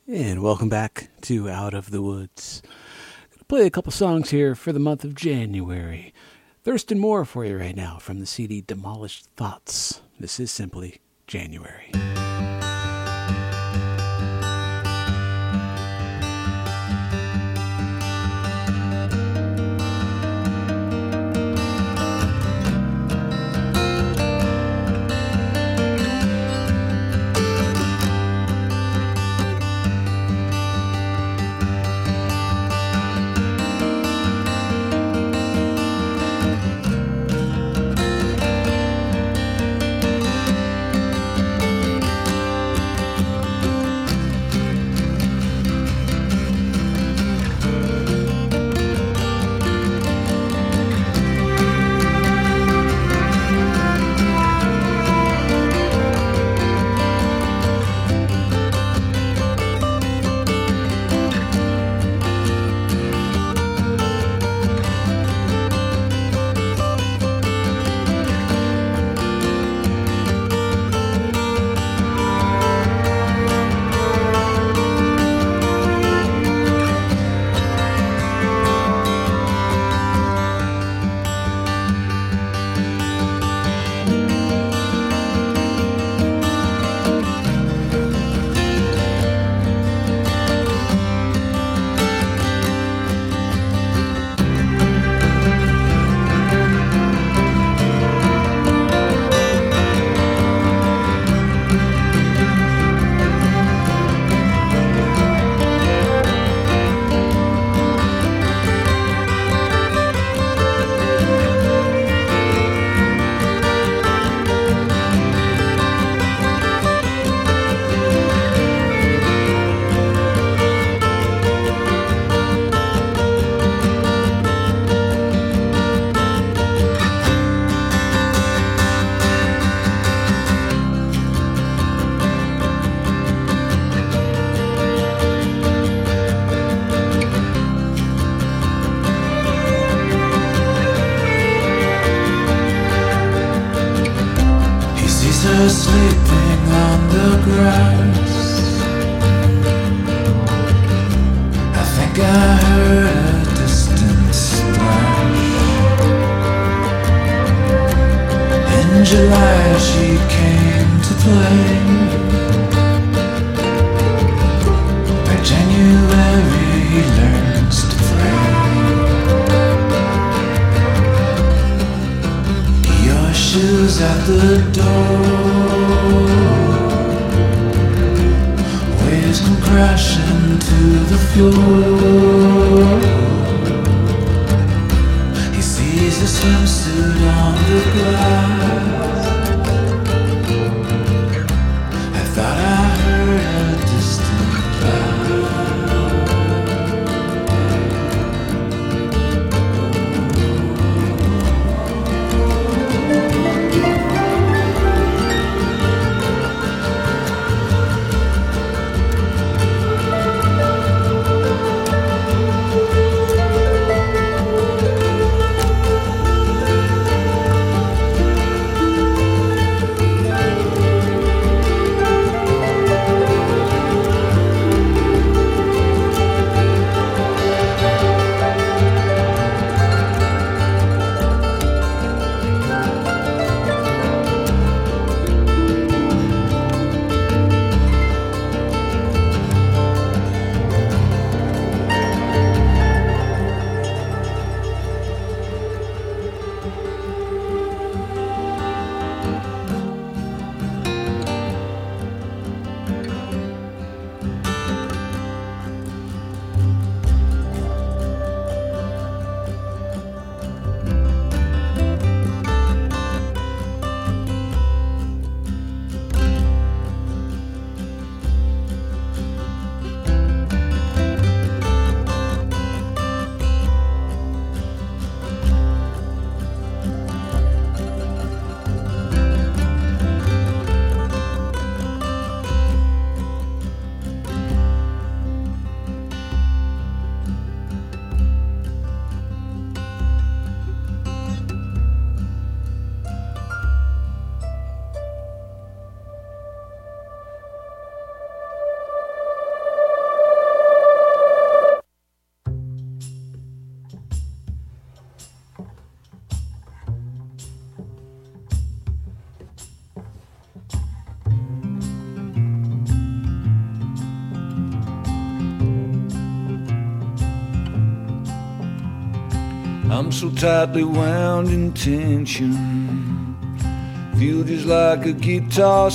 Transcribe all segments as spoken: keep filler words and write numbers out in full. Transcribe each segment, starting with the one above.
And welcome back to Out of the Woods. Gonna play a couple songs here for the month of January. Thurston Moore for you right now from the C D Demolished Thoughts. This is simply January. Sleeping on the grass. I think I heard a distant splash. In July she came to play. By January he learns to pray. Your shoes at the door, waves come crashing to the floor. He sees a swimsuit on the glass. I thought I heard a distant laugh. I'm so tightly wound in tension, feel just like a guitar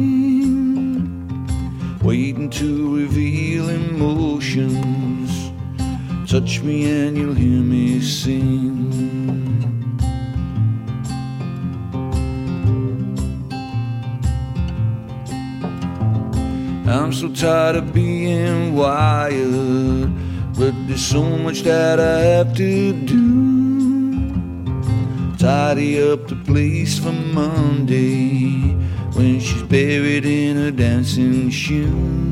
string, waiting to reveal emotions. Touch me and you'll hear me sing. I'm so tired of being wired, but there's so much that I have to do. Tidy up the place for Monday when she's buried in her dancing shoes.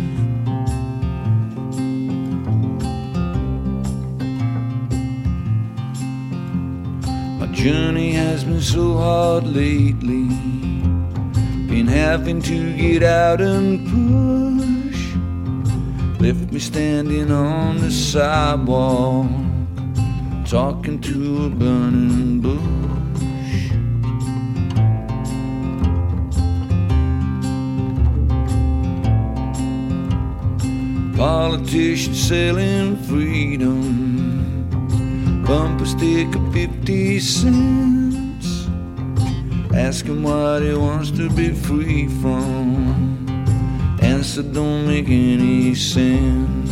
My journey has been so hard lately, been having to get out and push, left me standing on the sidewalk, talking to a burning bush. Politicians selling freedom, bumper sticker fifty cents, ask him what he wants to be free from. Answer don't make any sense.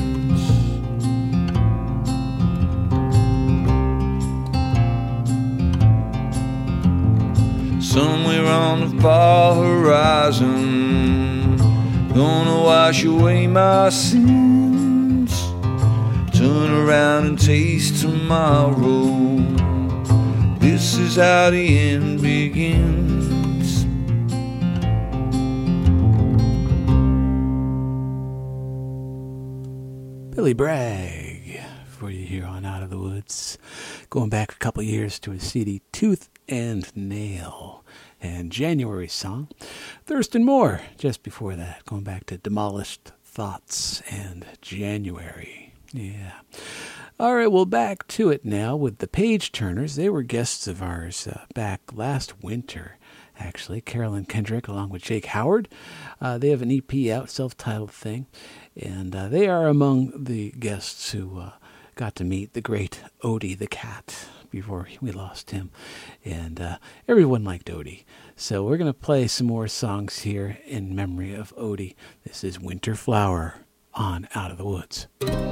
Somewhere on the far horizon, gonna wash away my sins, turn around and taste tomorrow. This is how the end begins. Billy Bragg for you here on Out of the Woods. Going back a couple years to his C D Tooth and Nail and January song. Thurston Moore just before that. Going back to Demolished Thoughts and January. Yeah. All right, well, back to it now with the Page Turners. They were guests of ours uh, back last winter, actually. Carolyn Kendrick along with Jake Howard. Uh, they have an E P out, self-titled thing. And uh, they are among the guests who uh, got to meet the great Odie the Cat before we lost him. And uh, everyone liked Odie. So we're going to play some more songs here in memory of Odie. This is Winter Flower on Out of the Woods.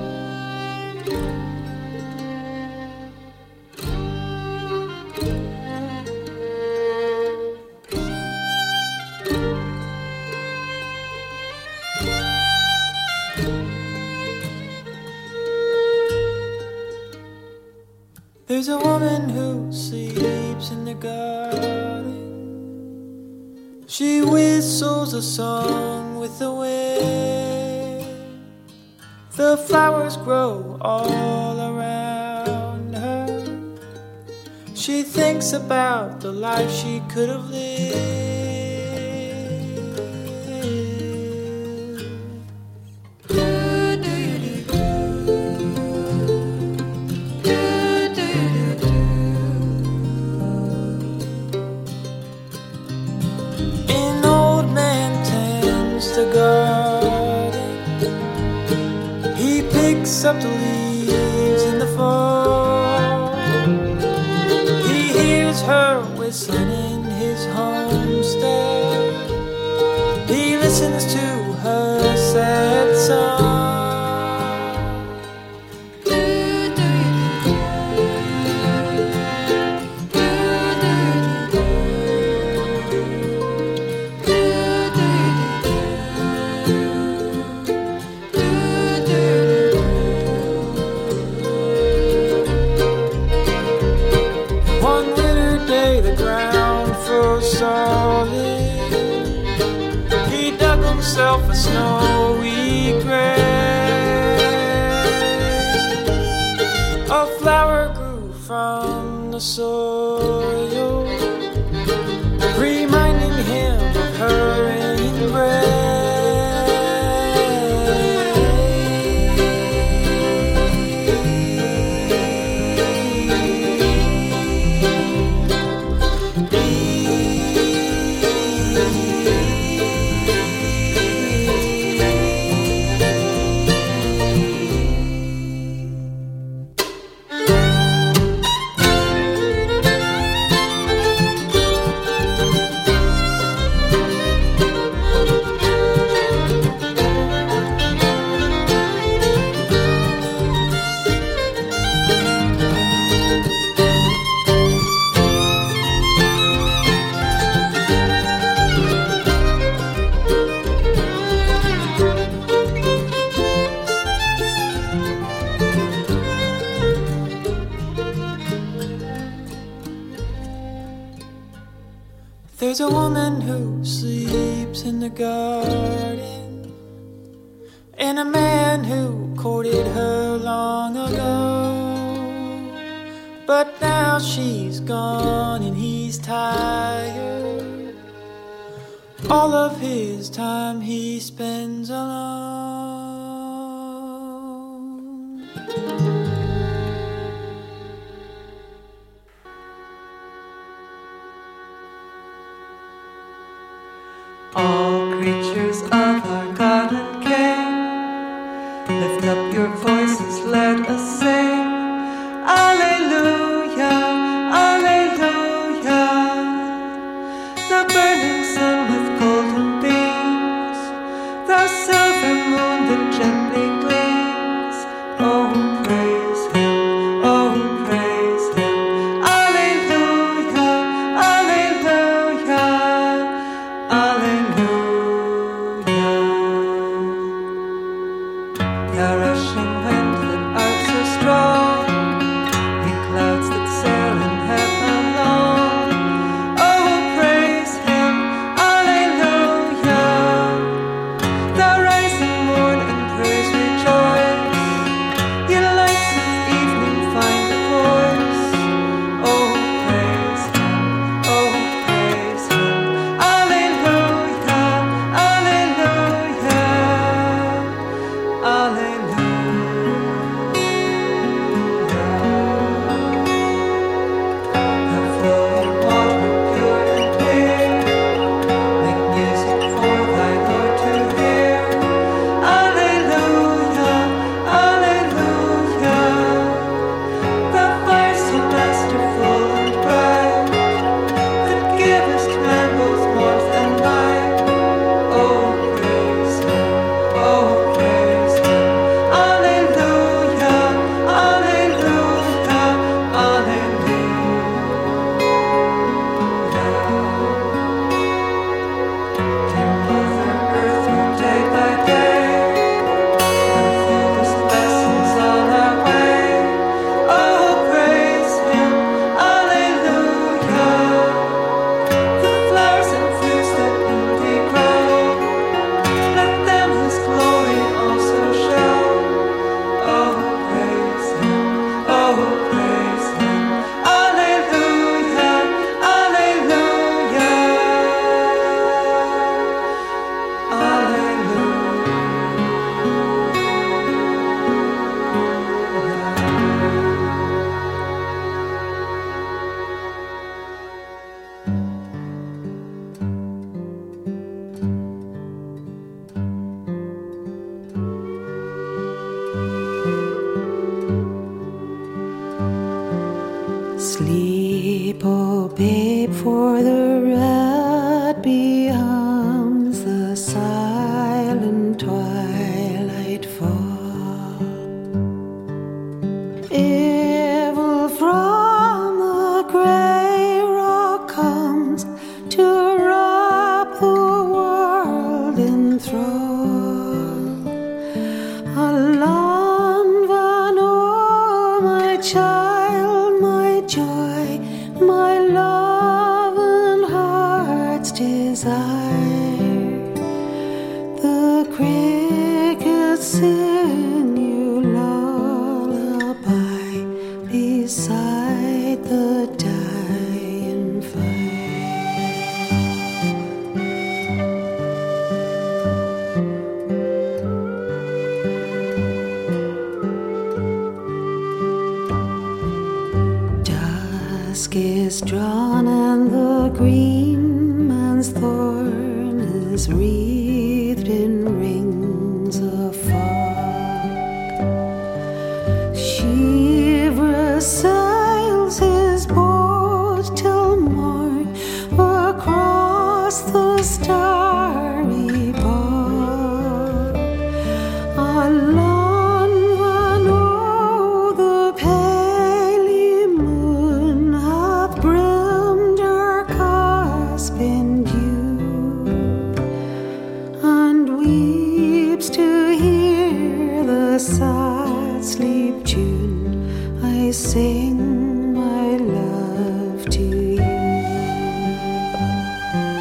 There's a woman who sleeps in the garden. She whistles a song with the wind. The flowers grow all around her. She thinks about the life she could have lived. The garden, he picks up the leaves in the fall. He hears her whistling in his homestead. He listens to her sad song. Himself a snowy grave. A flower grew from the soil, reminding him of her embrace. There's a woman who sleeps in the garden, and a man who courted her long ago. But now she's gone and he's tired. All of his time he spends alone. All creatures of our garden King, lift up your voices, let us sing. Alleluia, alleluia. The burning sun with golden beams, the silver moon that gently gleams. Oh, praise him, oh, praise him. Alleluia, alleluia, alleluia. The rushing wind that out so strong, in clouds that sail in heaven long. Oh, praise him, alleluia. The rising morn in praise rejoice, your lights of evening find a voice. Oh, praise him, oh, praise him. Alleluia, alleluia, alleluia. The flowing water pure and clear, make music for thy Lord to hear. Alleluia, alleluia. The fire so masterful and bright, that givest man both warmth and light. Oh, praise him, oh, praise him. Alleluia, alleluia, alleluia. Dear Mother Earth, who day by day unfoldest blessings on our way. Oh, praise him, alleluia. The flowers and fruits that in thee grow, let them his glory also show. Oh, praise him, oh, praise him. Alleluia, alleluia, Sleep, oh babe, for the red bee hums the silent twilight fall. Evil from the gray rock comes to wrap the world in thrall. Alan van O, my child, my joy, my love and heart's desire. The crickets sing you lullaby beside the dying fire. Dusk is drawn and the green man's thorn is wreathed in rings of fog. Shivers sails his boat till morn across the starry bog. Along van O, the pale moon hath brimmed her cusp in dew, and weeps to hear the sad sleep tune I sing my love to you.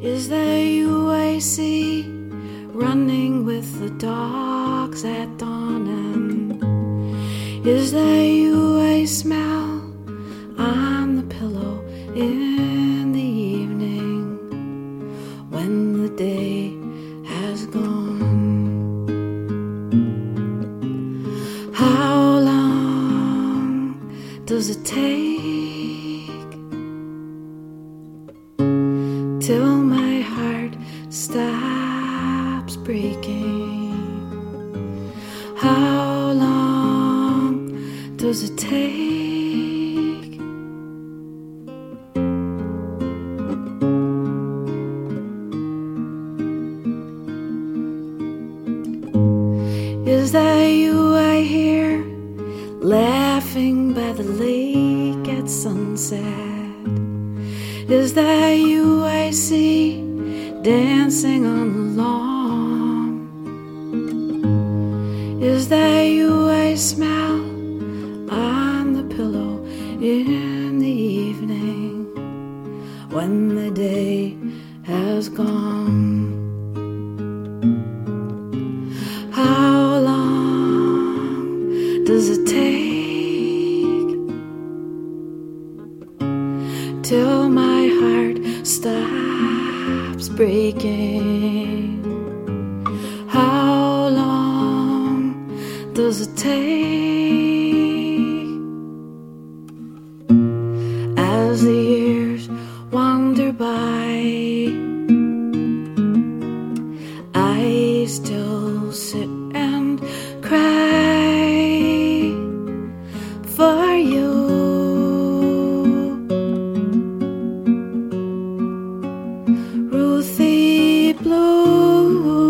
Is that you I see running with the dogs at dawn? And is that you I smell on the pillow in the evening when the day has gone? How long does it take till my heart stops breaking? How long does it take? Is that you I hear laughing by the lake at sunset? Is that you I see dancing on the lawn? Is that you I smell on the pillow in the evening when the day has gone? How long does it take till my heart stops breaking? How long does it take? As the years wander by, I still sit and cry for you. Ruthie Blue.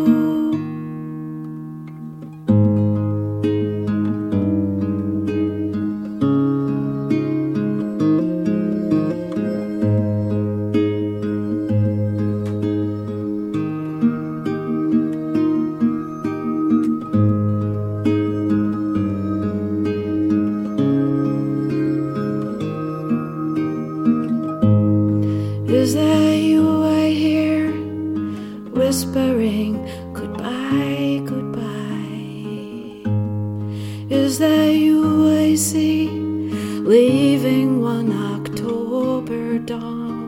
Is that you I hear whispering goodbye, goodbye? Is that you I see leaving one October dawn?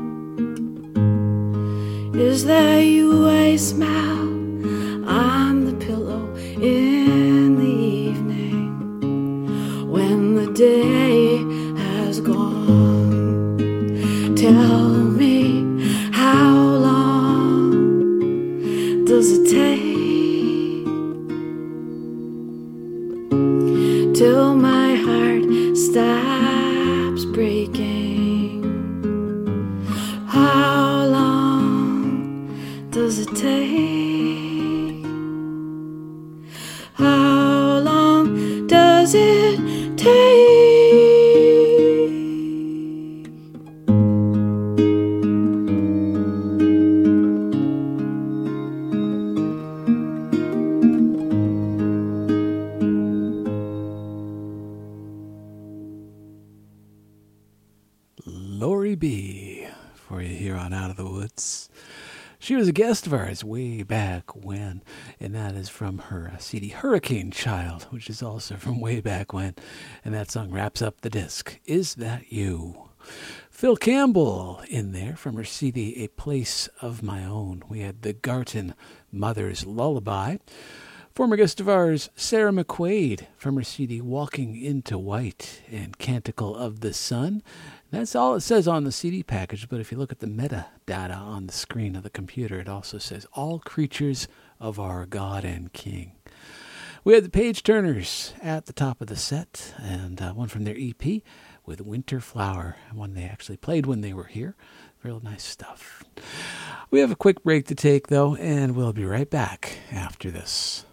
Is that you I smell on the pillow in the evening when the day has gone? Tell me, how long does it take till my heart stops breaking? How long does it take? How long does it take? Lori B. for you here on Out of the Woods. She was a guest of ours way back when, and that is from her C D Hurricane Child, which is also from way back when, and that song wraps up the disc. Is That You? Phil Campbell in there from her C D A Place of My Own. We had the Garton Mother's Lullaby. Former guest of ours, Sarah McQuaid, from her C D Walking into White and Canticle of the Sun. That's all it says on the C D package, but if you look at the metadata on the screen of the computer, it also says, all creatures of our God and King. We had the Page Turners at the top of the set, and uh, one from their E P with Winter Flower, one they actually played when they were here. Real nice stuff. We have a quick break to take, though, and we'll be right back after this.